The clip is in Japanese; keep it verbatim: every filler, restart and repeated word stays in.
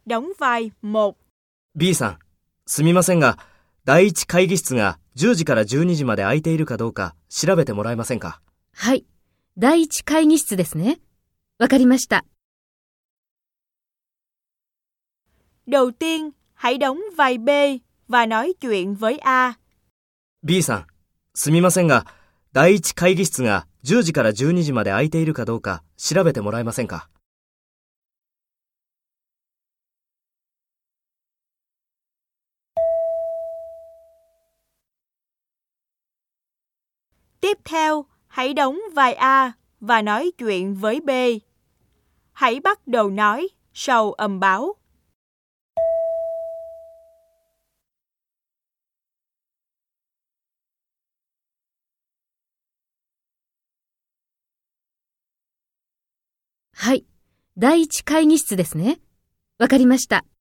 đóng vai một. B さん、すみませんが、第一会議室がじゅうじからじゅうにじまで空いているかどうか調べてもらえませんか？ はい。第一会議室ですね。わかりました。 Đầu tiên, hãy đóng vai B và nói chuyện với A. B さん、すみませんが、第一会議室がじゅうじからじゅうにじまで空いているかどうか調べてもらえませんか？ Tiếp theo, hãy đóng vai A và nói chuyện với B. Hãy bắt đầu nói sau âm báo. Hai. 第一会議室ですね。わかりました。